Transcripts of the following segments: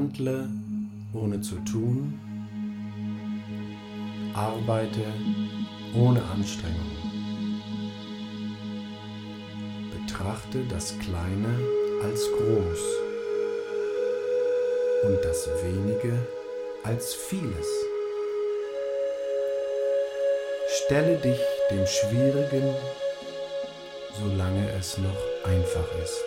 Handle ohne zu tun, arbeite ohne Anstrengung. Betrachte das Kleine als groß und das Wenige als vieles. Stelle dich dem Schwierigen, solange es noch einfach ist.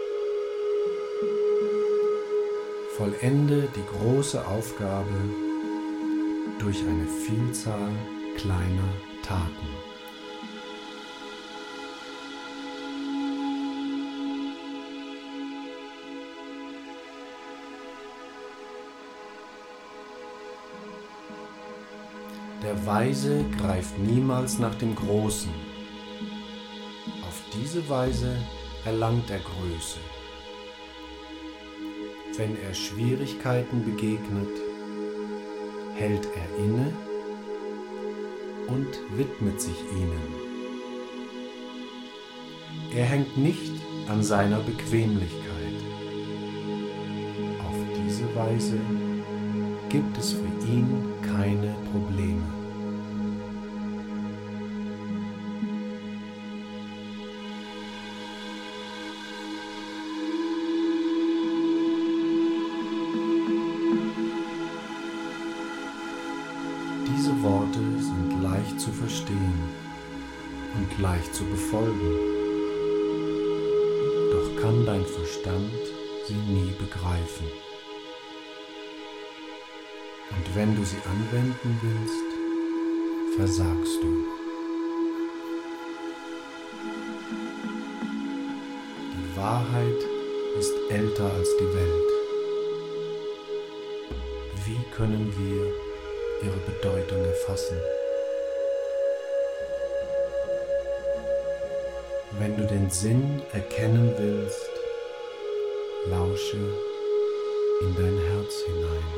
Vollende die große Aufgabe durch eine Vielzahl kleiner Taten. Der Weise greift niemals nach dem Großen. Auf diese Weise erlangt er Größe. Wenn er Schwierigkeiten begegnet, hält er inne und widmet sich ihnen. Er hängt nicht an seiner Bequemlichkeit. Auf diese Weise gibt es für ihn keine Probleme. Diese Worte sind leicht zu verstehen und leicht zu befolgen, doch kann dein Verstand sie nie begreifen. Und wenn du sie anwenden willst, versagst du. Die Wahrheit ist älter als die Welt. Wie können wir ihre Bedeutung erfassen? Wenn du den Sinn erkennen willst, lausche in dein Herz hinein.